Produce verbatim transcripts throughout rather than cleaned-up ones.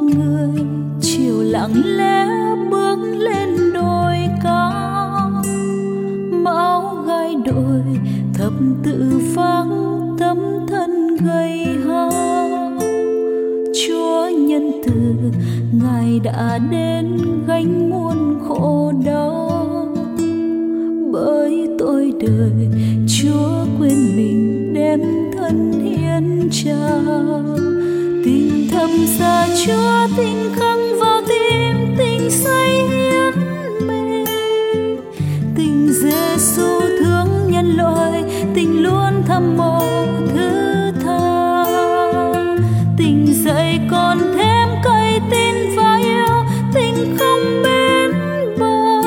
người chiều lặng lẽ bước lên đồi cao, máu gai đồi thập tự vắng tấm thân gầy hao. Chúa nhân từ Ngài đã đến gánh muôn khổ đau, bởi tôi đời Chúa quên mình đem thân hiến trao. Tình thầm xa Chúa, tình khắc vào tim, tình say hiến mình. Tình Giêsu thương nhân loại, tình luôn thầm mộ thứ tha. Tình dạy con thêm cậy tin và yêu, tình không bến bờ.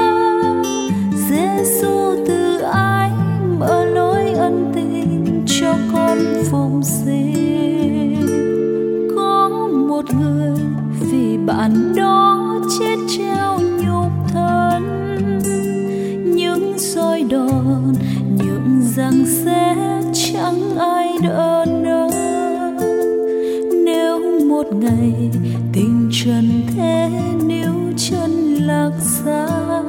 Giêsu từ ái mở lối ân tình cho con phụng sinh. Có một người vì bạn đó chết treo nhục thân, những soi đòn, những giằng xé chẳng ai đỡ nỡ. Nếu một ngày tình trần thế níu chân lạc xa,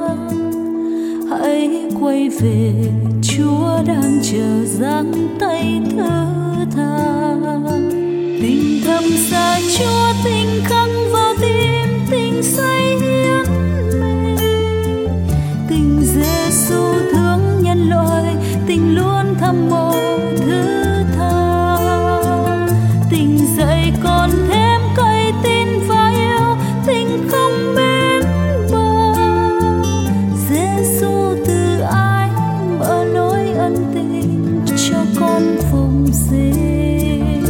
hãy quay về, Chúa đang chờ giang tay thứ tha. Tình thầm xa Chúa, tình khắc vào tim, tình say hiến mình. Tình Giêsu thương nhân loại, tình luôn thầm mộ thứ tha. Tình dạy con thêm cậy tin và yêu, tình không bến bờ. Giêsu từ ái mở lối ân tình cho con phụng sinh.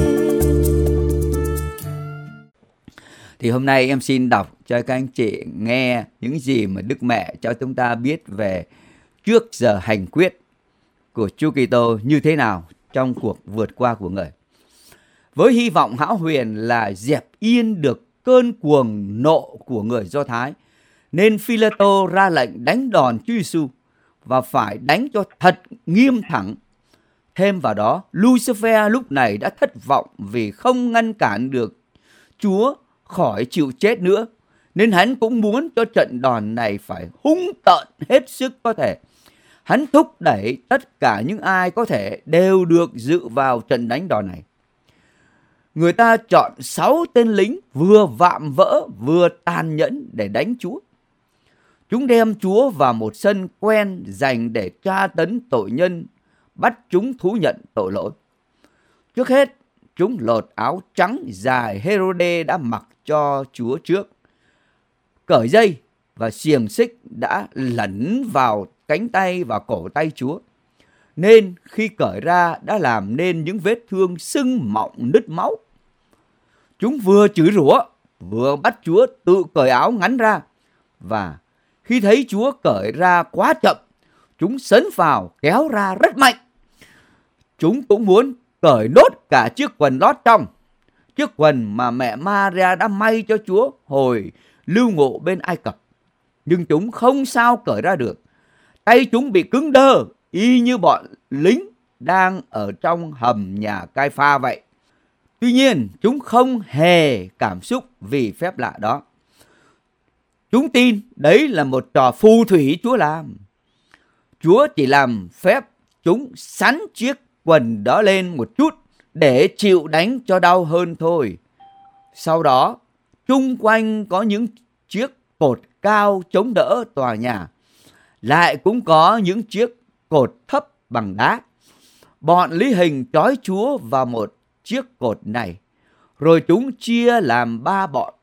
Thì hôm nay em xin đọc cho các anh chị nghe những gì mà Đức Mẹ cho chúng ta biết về trước giờ hành quyết của Chúa Kitô như thế nào trong cuộc vượt qua của Người. Với hy vọng hão huyền là dẹp yên được cơn cuồng nộ của người Do Thái, nên Phi-lê-tô ra lệnh đánh đòn Chúa Giêsu và phải đánh cho thật nghiêm thẳng. Thêm vào đó, Lucifer lúc này đã thất vọng vì không ngăn cản được Chúa khỏi chịu chết nữa, nên hắn cũng muốn cho trận đòn này phải hung tợn hết sức có thể. Hắn thúc đẩy tất cả những ai có thể đều được dự vào trận đánh đòn này. Người ta chọn sáu tên lính vừa vạm vỡ vừa tàn nhẫn để đánh Chúa. Chúng đem Chúa vào một sân quen dành để tra tấn tội nhân, bắt chúng thú nhận tội lỗi. Trước hết, chúng lột áo trắng dài Hê-rô-đê đã mặc cho Chúa trước, cởi dây và xiềng xích đã lẫn vào cánh tay và cổ tay Chúa, nên khi cởi ra đã làm nên những vết thương sưng mọng nứt máu. Chúng vừa chửi rủa vừa bắt Chúa tự cởi áo ngắn ra, và khi thấy Chúa cởi ra quá chậm, chúng sấn vào kéo ra rất mạnh. Chúng cũng muốn cởi nốt cả chiếc quần lót trong, chiếc quần mà mẹ Maria đã may cho Chúa hồi lưu ngộ bên Ai Cập. Nhưng chúng không sao cởi ra được. Tay chúng bị cứng đơ, y như bọn lính đang ở trong hầm nhà Cai Pha vậy. Tuy nhiên, chúng không hề cảm xúc vì phép lạ đó. Chúng tin đấy là một trò phù thủy Chúa làm. Chúa chỉ làm phép chúng sắn chiếc quần đó lên một chút để chịu đánh cho đau hơn thôi. Sau đó, chung quanh có những chiếc cột cao chống đỡ tòa nhà. Lại cũng có những chiếc cột thấp bằng đá. Bọn lý hình trói Chúa vào một chiếc cột này, rồi chúng chia làm ba bọn,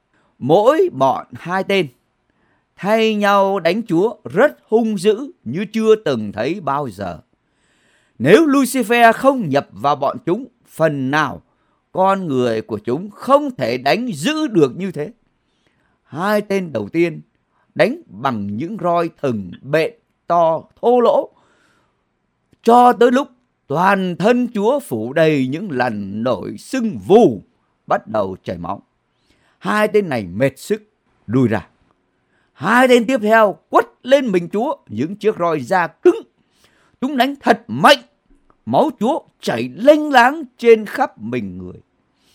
mỗi bọn hai tên, thay nhau đánh Chúa rất hung dữ như chưa từng thấy bao giờ. Nếu Lucifer không nhập vào bọn chúng, phần nào con người của chúng không thể đánh dữ được như thế. Hai tên đầu tiên đánh bằng những roi thừng bện to thô lỗ, cho tới lúc toàn thân Chúa phủ đầy những lần nổi sưng vù, bắt đầu chảy máu. Hai tên này mệt sức lùi ra. Hai tên tiếp theo quất lên mình Chúa những chiếc roi da cứng. Chúng đánh thật mạnh, máu Chúa chảy lênh láng trên khắp mình người.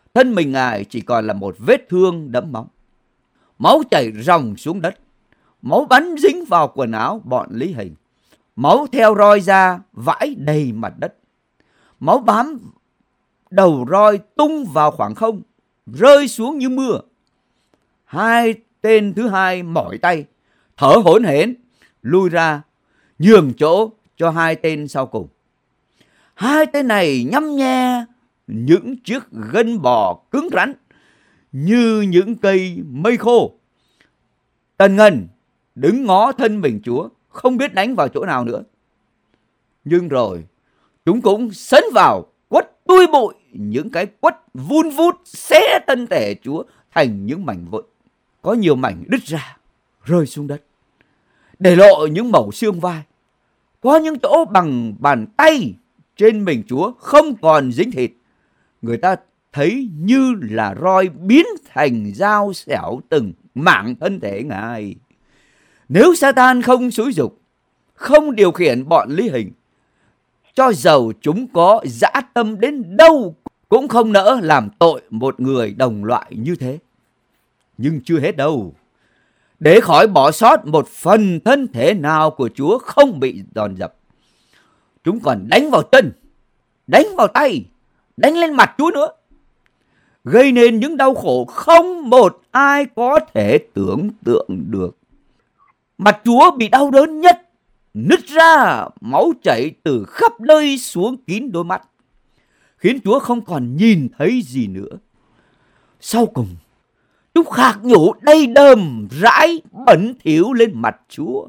Thân mình Ngài chỉ còn là một vết thương đẫm máu. Máu chảy ròng xuống đất. Máu bắn dính vào quần áo bọn Lý Hình. Máu theo roi ra vãi đầy mặt đất. Máu bám đầu roi tung vào khoảng không, rơi xuống như mưa. Hai tên thứ hai mỏi tay, thở hổn hển, lui ra, nhường chỗ cho hai tên sau cùng. Hai tên này nhăm nhe những chiếc gân bò cứng rắn như những cây mây khô. Tần Ngần đứng ngó thân mình Chúa, không biết đánh vào chỗ nào nữa. Nhưng rồi chúng cũng sấn vào quất tui bụi những cái quất vun vút, xé thân thể Chúa thành những mảnh vụn. Có nhiều mảnh đứt ra, rơi xuống đất, để lộ những mẩu xương vai. Có những chỗ bằng bàn tay trên mình Chúa không còn dính thịt. Người ta thấy như là roi biến thành dao xẻo từng mảng thân thể Ngài. Nếu Satan không xúi giục, không điều khiển bọn Lý Hình, cho dầu chúng có dã tâm đến đâu cũng không nỡ làm tội một người đồng loại như thế. Nhưng chưa hết đâu. Để khỏi bỏ sót một phần thân thể nào của Chúa không bị đòn dập, chúng còn đánh vào chân, đánh vào tay, đánh lên mặt Chúa nữa, gây nên những đau khổ không một ai có thể tưởng tượng được. Mặt Chúa bị đau đớn nhất, nứt ra, máu chảy từ khắp nơi xuống kín đôi mắt, khiến Chúa không còn nhìn thấy gì nữa. Sau cùng, chúng khạc nhổ đầy đờm rãi bẩn thỉu lên mặt Chúa.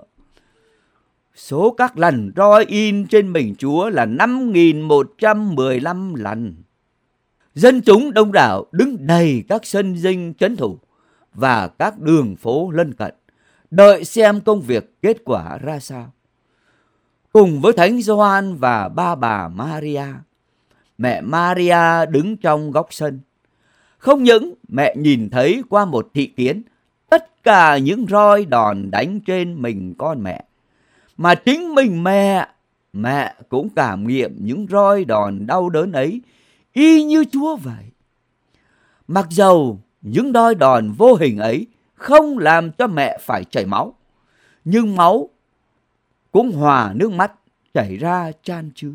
Số các lần roi in trên mình Chúa là năm nghìn một trăm mười lăm lần. Dân chúng đông đảo đứng đầy các sân dinh trấn thủ và các đường phố lân cận, đợi xem công việc kết quả ra sao. Cùng với Thánh Gioan và ba bà Maria, mẹ Maria đứng trong góc sân. Không những mẹ nhìn thấy qua một thị kiến tất cả những roi đòn đánh trên mình con mẹ, mà chính mình mẹ, mẹ cũng cảm nghiệm những roi đòn đau đớn ấy y như Chúa vậy. Mặc dầu những roi đòn vô hình ấy không làm cho mẹ phải chảy máu, nhưng máu cũng hòa nước mắt chảy ra chan chứa.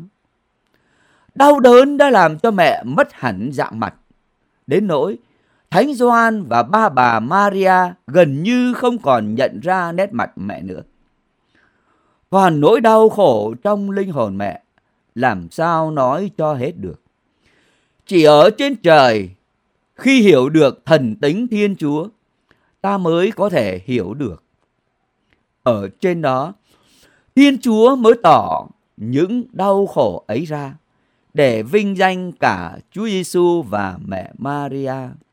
Đau đớn đã làm cho mẹ mất hẳn dạng mặt, đến nỗi Thánh Gioan và ba bà Maria gần như không còn nhận ra nét mặt mẹ nữa. Còn nỗi đau khổ trong linh hồn mẹ làm sao nói cho hết được. Chỉ ở trên trời, khi hiểu được thần tính Thiên Chúa, ta mới có thể hiểu được. Ở trên đó, Thiên Chúa mới tỏ những đau khổ ấy ra, để vinh danh cả Chúa Giêsu và mẹ Maria.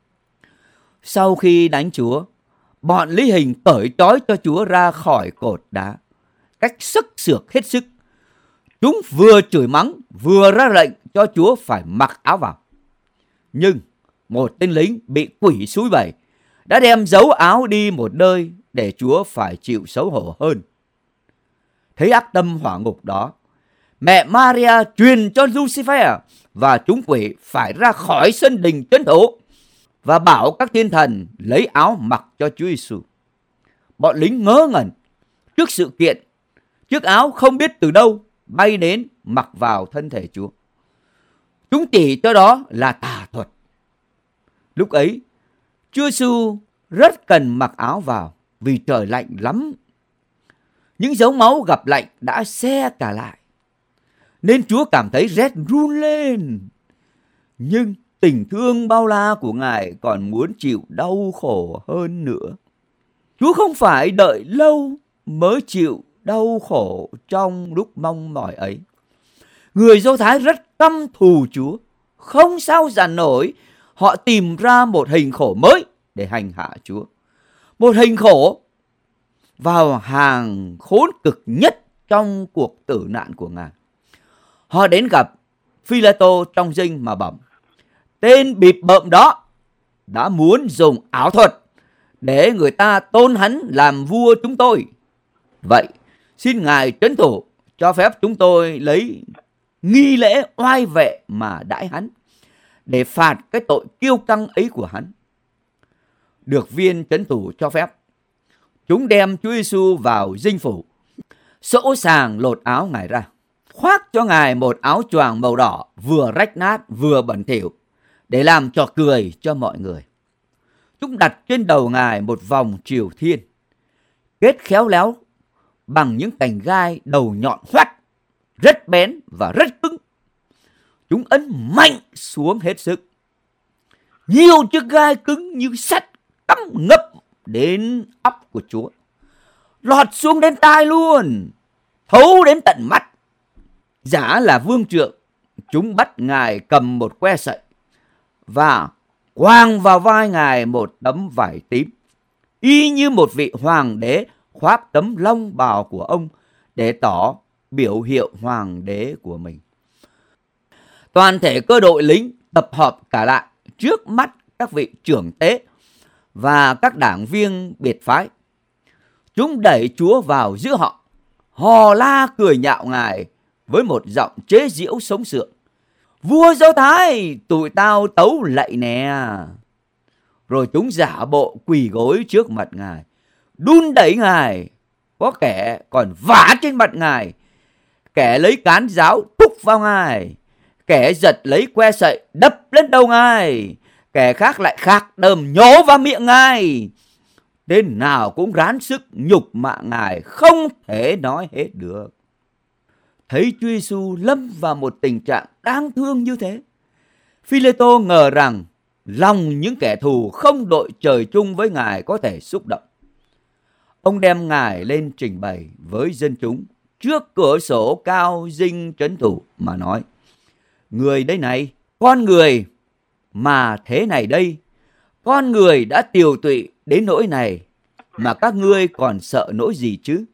Sau khi đánh Chúa, bọn Lý Hình cởi trói cho Chúa ra khỏi cột đá, cách sức sược hết sức. Chúng vừa chửi mắng, vừa ra lệnh cho Chúa phải mặc áo vào. Nhưng một tên lính bị quỷ xúi bẩy đã đem giấu áo đi một nơi để Chúa phải chịu xấu hổ hơn. Thấy ác tâm hỏa ngục đó, mẹ Maria truyền cho Lucifer và chúng quỷ phải ra khỏi sân đình trấn thủ và bảo các thiên thần lấy áo mặc cho Chúa Giêsu. Bọn lính ngớ ngẩn trước sự kiện, chiếc áo không biết từ đâu bay đến mặc vào thân thể Chúa. Chúng chỉ cho đó là tà thuật. Lúc ấy, Chúa Giêsu rất cần mặc áo vào vì trời lạnh lắm. Những dấu máu gặp lạnh đã se cả lại, nên Chúa cảm thấy rét run lên. Nhưng tình thương bao la của Ngài còn muốn chịu đau khổ hơn nữa. Chúa không phải đợi lâu mới chịu đau khổ trong lúc mong mỏi ấy. Người Do Thái rất căm thù Chúa, không sao dằn nổi. Họ tìm ra một hình khổ mới để hành hạ Chúa. Một hình khổ vào hàng khốn cực nhất trong cuộc tử nạn của Ngài. Họ đến gặp Phi-lê-tô trong dinh mà bẩm: tên bịp bợm đó đã muốn dùng ảo thuật để người ta tôn hắn làm vua chúng tôi. Vậy xin Ngài trấn thủ cho phép chúng tôi lấy nghi lễ oai vệ mà đãi hắn, để phạt cái tội kiêu căng ấy của hắn. Được viên trấn thủ cho phép, chúng đem Chúa Giêsu vào dinh phủ, sỗ sàng lột áo Ngài ra, khoác cho Ngài một áo choàng màu đỏ vừa rách nát vừa bẩn thỉu để làm trò cười cho mọi người. Chúng đặt trên đầu Ngài một vòng triều thiên, kết khéo léo bằng những cành gai đầu nhọn hoắt, rất bén và rất cứng. Chúng ấn mạnh xuống hết sức. Nhiều chiếc gai cứng như sắt cắm ngập đến óc của Chúa, lọt xuống đến tai luôn, thấu đến tận mắt. Giả là vương trượng, chúng bắt Ngài cầm một que sậy và quàng vào vai Ngài một tấm vải tím, y như một vị hoàng đế khoác tấm long bào của ông để tỏ biểu hiệu hoàng đế của mình. Toàn thể cơ đội lính tập hợp cả lại trước mắt các vị trưởng tế và các đảng viên biệt phái. Chúng đẩy Chúa vào giữa họ, hò la cười nhạo Ngài với một giọng chế giễu sống sượng. Vua Do Thái, tụi tao tấu lạy nè. Rồi chúng giả bộ quỳ gối trước mặt Ngài, đun đẩy Ngài. Có kẻ còn vả trên mặt Ngài, kẻ lấy cán giáo thúc vào Ngài, kẻ giật lấy que sậy đập lên đầu Ngài, kẻ khác lại khạc đờm nhổ vào miệng Ngài. Tên nào cũng ráng sức nhục mạ Ngài không thể nói hết được. Thấy Chúa Giêsu lâm vào một tình trạng đáng thương như thế, Phi-lê-tô ngờ rằng lòng những kẻ thù không đội trời chung với Ngài có thể xúc động. Ông đem Ngài lên trình bày với dân chúng trước cửa sổ cao dinh trấn thủ mà nói: Người đây này, con người mà thế này đây, con người đã tiều tụy đến nỗi này mà các ngươi còn sợ nỗi gì chứ?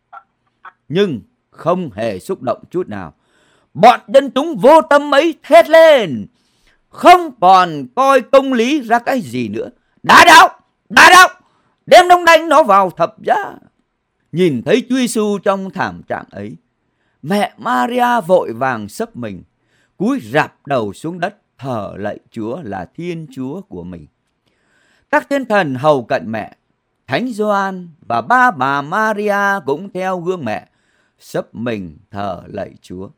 Nhưng không hề xúc động chút nào. Bọn dân chúng vô tâm ấy thét lên, không còn coi công lý ra cái gì nữa. Đá đạo, đá đạo, đem đóng đánh nó vào thập giá. Nhìn thấy Chúa Giêsu trong thảm trạng ấy, mẹ Maria vội vàng xấp mình, cúi rạp đầu xuống đất thờ lạy Chúa là Thiên Chúa của mình. Các thiên thần hầu cận mẹ, Thánh Gioan và ba bà Maria cũng theo gương mẹ, xấp mình thờ lạy Chúa.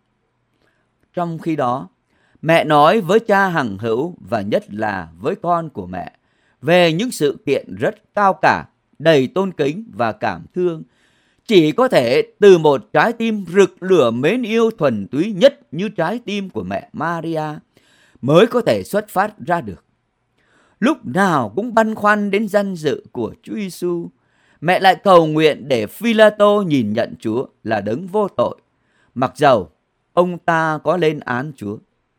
Trong khi đó, mẹ nói với cha hằng hữu và nhất là với con của mẹ về những sự kiện rất cao cả, đầy tôn kính và cảm thương, chỉ có thể từ một trái tim rực lửa mến yêu thuần túy nhất như trái tim của mẹ Maria mới có thể xuất phát ra được. Lúc nào cũng băn khoăn đến danh dự của Chúa Giêsu, mẹ lại cầu nguyện để Phi-lê-tô nhìn nhận Chúa là đấng vô tội, mặc dầu ông ta có lên án Chúa.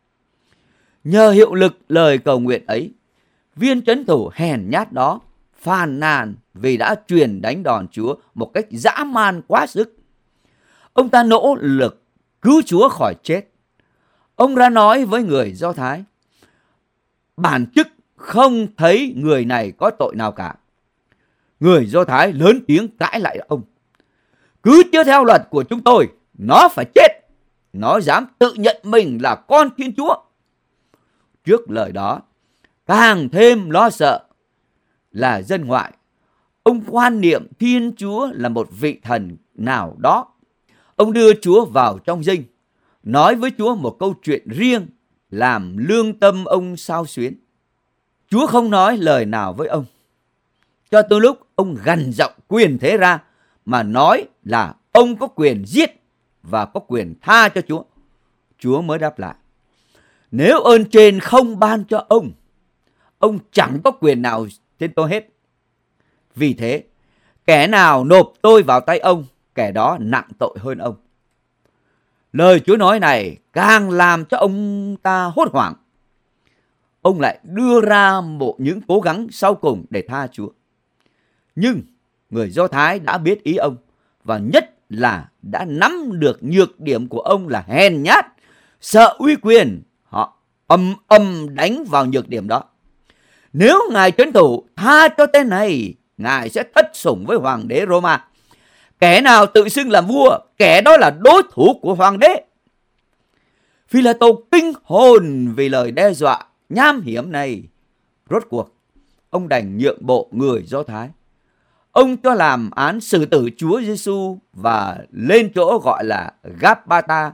Nhờ hiệu lực lời cầu nguyện ấy, viên trấn thủ hèn nhát đó phàn nàn vì đã truyền đánh đòn Chúa một cách dã man quá sức. Ông ta nỗ lực cứu Chúa khỏi chết. Ông ra nói với người Do Thái: Bản chức không thấy người này có tội nào cả. Người Do Thái lớn tiếng cãi lại ông: Cứ chưa theo luật của chúng tôi, nó phải chết. Nó dám tự nhận mình là con Thiên Chúa. Trước lời đó, càng thêm lo sợ là dân ngoại, ông quan niệm Thiên Chúa là một vị thần nào đó. Ông đưa Chúa vào trong dinh, nói với Chúa một câu chuyện riêng, làm lương tâm ông xao xuyến. Chúa không nói lời nào với ông, cho tới lúc ông gằn giọng quyền thế ra mà nói là ông có quyền giết và có quyền tha cho Chúa. Chúa mới đáp lại: Nếu ơn trên không ban cho ông, ông chẳng có quyền nào trên tôi hết. Vì thế, kẻ nào nộp tôi vào tay ông, kẻ đó nặng tội hơn ông. Lời Chúa nói này càng làm cho ông ta hốt hoảng. Ông lại đưa ra một những cố gắng sau cùng để tha Chúa. Nhưng người Do Thái đã biết ý ông, và nhất là đã nắm được nhược điểm của ông là hèn nhát, sợ uy quyền. Họ âm âm đánh vào nhược điểm đó. Nếu ngài trấn thủ tha cho tên này, ngài sẽ thất sủng với hoàng đế Roma. Kẻ nào tự xưng làm vua, kẻ đó là đối thủ của hoàng đế. Phi-lê-tô kinh hồn vì lời đe dọa nham hiểm này. Rốt cuộc, ông đành nhượng bộ người Do Thái. Ông cho làm án xử tử Chúa Giêsu và lên chỗ gọi là Gabata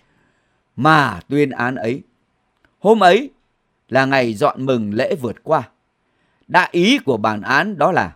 mà tuyên án ấy. Hôm ấy là ngày dọn mừng lễ vượt qua. Đại ý của bản án đó là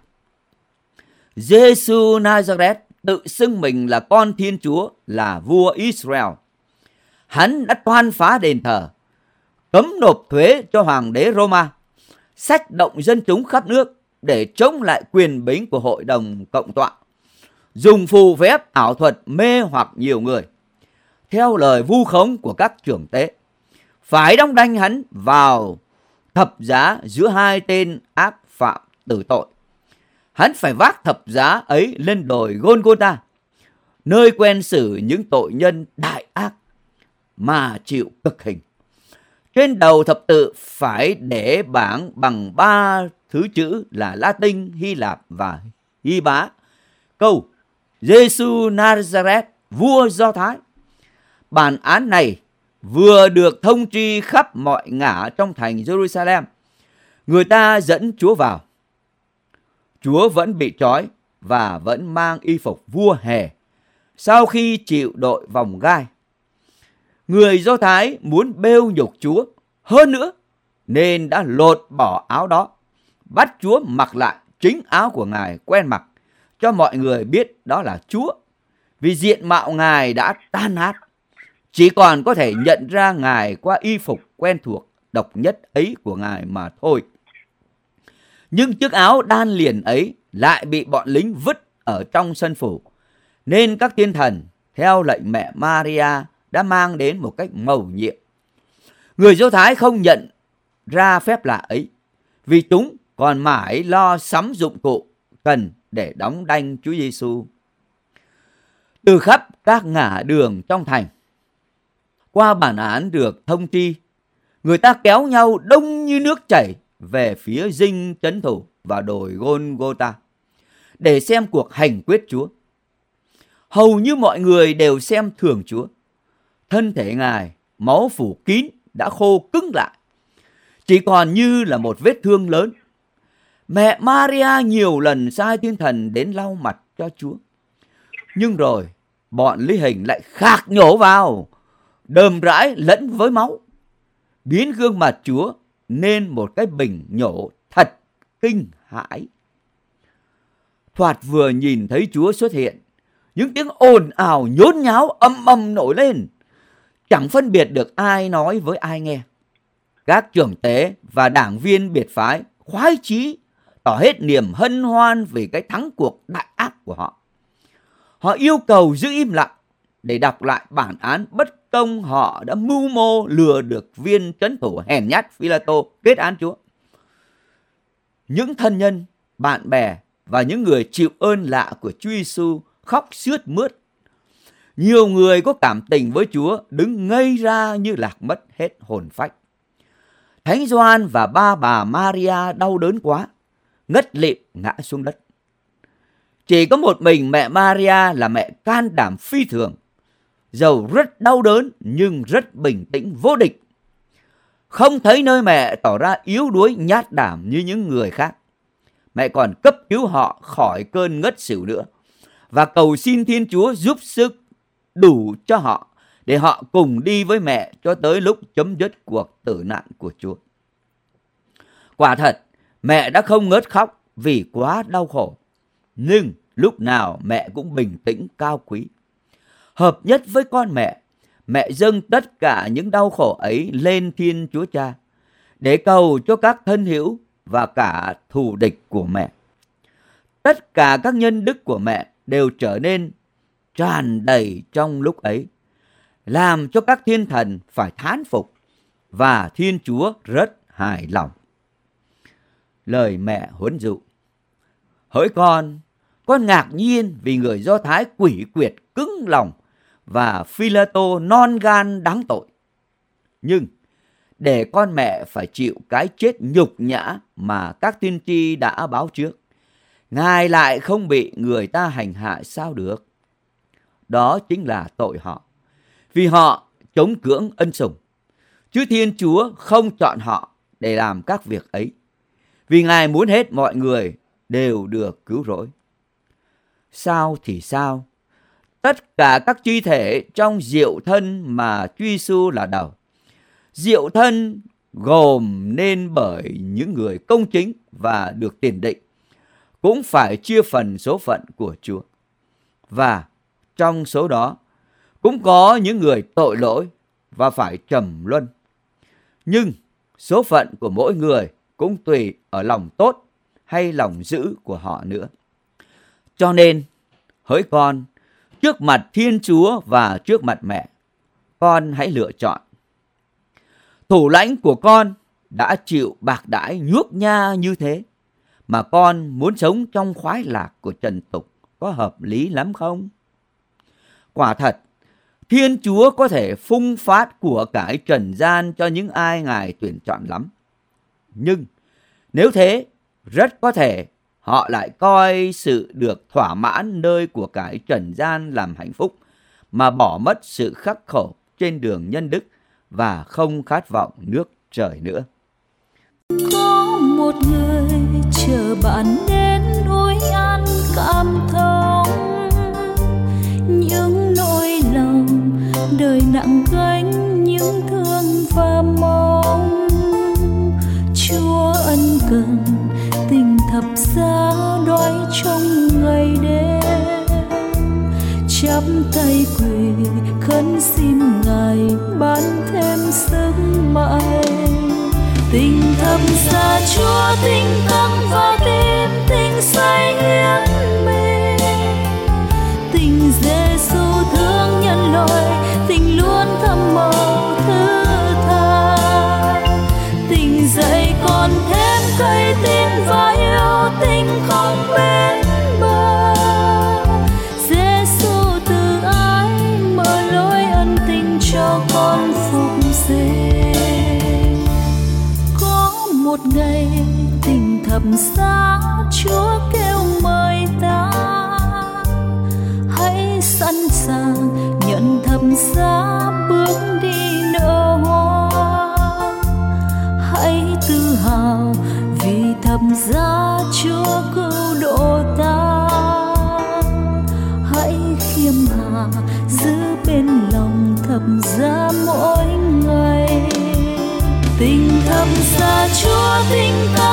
Giêsu Nazareth tự xưng mình là con Thiên Chúa, là vua Israel. Hắn đã toan phá đền thờ, cấm nộp thuế cho hoàng đế Roma, xách động dân chúng khắp nước để chống lại quyền bính của hội đồng cộng tọa, dùng phù phép ảo thuật mê hoặc nhiều người, theo lời vu khống của các trưởng tế, phải đóng đinh hắn vào thập giá giữa hai tên ác phạm tử tội. Hắn phải vác thập giá ấy lên đồi Golgotha, nơi quen xử những tội nhân đại ác mà chịu cực hình. Trên đầu thập tự phải để bảng bằng ba thứ chữ là Latin, Hy Lạp và Hy Bá, câu Giêsu Nazareth, vua Do Thái. Bản án này vừa được thông tri khắp mọi ngả trong thành Jerusalem. Người ta dẫn Chúa vào. Chúa vẫn bị trói và vẫn mang y phục vua Hề sau khi chịu đội vòng gai. Người Do Thái muốn bêu nhục Chúa hơn nữa nên đã lột bỏ áo đó, bắt Chúa mặc lại chính áo của Ngài quen mặc, cho mọi người biết đó là Chúa. Vì diện mạo Ngài đã tan nát, chỉ còn có thể nhận ra Ngài qua y phục quen thuộc độc nhất ấy của Ngài mà thôi. Nhưng chiếc áo đan liền ấy lại bị bọn lính vứt ở trong sân phủ, nên các thiên thần theo lệnh mẹ Maria đã mang đến một cách mầu nhiệm. Người Do Thái không nhận ra phép lạ ấy, vì chúng còn mãi lo sắm dụng cụ cần để đóng đinh Chúa Giêsu. Từ khắp các ngả đường trong thành, qua bản án được thông tri, người ta kéo nhau đông như nước chảy về phía dinh trấn thủ và đồi Golgotha để xem cuộc hành quyết Chúa. Hầu như mọi người đều xem thường Chúa. Thân thể Ngài máu phủ kín đã khô cứng lại, chỉ còn như là một vết thương lớn. Mẹ Maria nhiều lần sai thiên thần đến lau mặt cho Chúa, nhưng rồi bọn lý hình lại khạc nhổ vào, đờm rãi lẫn với máu, biến gương mặt Chúa nên một cái bình nhổ thật kinh hãi. Thoạt vừa nhìn thấy Chúa xuất hiện, những tiếng ồn ào nhốn nháo âm âm nổi lên, chẳng phân biệt được ai nói với ai nghe. Các trưởng tế và đảng viên biệt phái khoái chí tỏ hết niềm hân hoan vì cái thắng cuộc đại ác của họ. Họ yêu cầu giữ im lặng để đọc lại bản án bất công họ đã mưu mô lừa được viên trấn thủ hèn nhát Phi-la-tô kết án Chúa. Những thân nhân, bạn bè và những người chịu ơn lạ của Chúa Giêsu khóc sướt mướt. Nhiều người có cảm tình với Chúa đứng ngây ra như lạc mất hết hồn phách. Thánh Gioan và ba bà Maria đau đớn quá, ngất lịm ngã xuống đất. Chỉ có một mình mẹ Maria là mẹ can đảm phi thường, dầu rất đau đớn nhưng rất bình tĩnh vô địch. Không thấy nơi mẹ tỏ ra yếu đuối nhát đảm như những người khác. Mẹ còn cấp cứu họ khỏi cơn ngất xỉu nữa và cầu xin Thiên Chúa giúp sức đủ cho họ để họ cùng đi với mẹ cho tới lúc chấm dứt cuộc tử nạn của Chúa. Quả thật, mẹ đã không ngớt khóc vì quá đau khổ, nhưng lúc nào mẹ cũng bình tĩnh cao quý. Hợp nhất với con mẹ, mẹ dâng tất cả những đau khổ ấy lên Thiên Chúa Cha để cầu cho các thân hữu và cả thù địch của mẹ. Tất cả các nhân đức của mẹ đều trở nên tràn đầy trong lúc ấy, làm cho các thiên thần phải thán phục và Thiên Chúa rất hài lòng. Lời mẹ huấn dụ: hỡi con, con ngạc nhiên vì người Do Thái quỷ quyệt cứng lòng và Phi-la-tô non gan đáng tội. Nhưng để con mẹ phải chịu cái chết nhục nhã mà các tiên tri đã báo trước, Ngài lại không bị người ta hành hạ sao được? Đó chính là tội họ, vì họ chống cưỡng ân sủng, chứ Thiên Chúa không chọn họ để làm các việc ấy, vì Ngài muốn hết mọi người đều được cứu rỗi. Sao thì sao? Tất cả các chi thể trong diệu thân mà Chúa Giêsu là đầu. Diệu thân gồm nên bởi những người công chính và được tiền định, cũng phải chia phần số phận của Chúa. Và trong số đó cũng có những người tội lỗi và phải trầm luân. Nhưng số phận của mỗi người cũng tùy ở lòng tốt hay lòng dữ của họ nữa. Cho nên, hỡi con, trước mặt Thiên Chúa và trước mặt mẹ, con hãy lựa chọn. Thủ lãnh của con đã chịu bạc đãi nhuốc nha như thế, mà con muốn sống trong khoái lạc của trần tục có hợp lý lắm không? Quả thật, Thiên Chúa có thể phung phát của cải trần gian cho những ai Ngài tuyển chọn lắm. Nhưng nếu thế, rất có thể họ lại coi sự được thỏa mãn nơi của cải trần gian làm hạnh phúc, mà bỏ mất sự khắc khổ trên đường nhân đức và không khát vọng nước trời nữa. Có một người chờ bạn đến ối an cảm thông, những nỗi lòng đời nặng gánh, những thương và mong. Chúa ân cần tình thập giá đói trong ngày đêm, chắp tay quỳ khấn xin Ngài ban thêm sức mạnh. Tình thập giá Chúa tình căng và tim, tình say hiến mình. Tình Giêsu thương nhân loại, tình luôn thầm màu thứ tha. Tình dạy con thêm cây tin và yêu, tình không bên bờ. Giêsu từ ái mở lối ân tình cho con phục sinh. Có một ngày tình thập giá Chúa kêu mời ta, hãy sẵn sàng nhận thập giá bước đi nở hoa. Hãy tự hào vì thập giá Chúa cứu độ ta. Hãy khiêm hạ giữ bên lòng thập giá mỗi ngày. Tình thập giá Chúa tình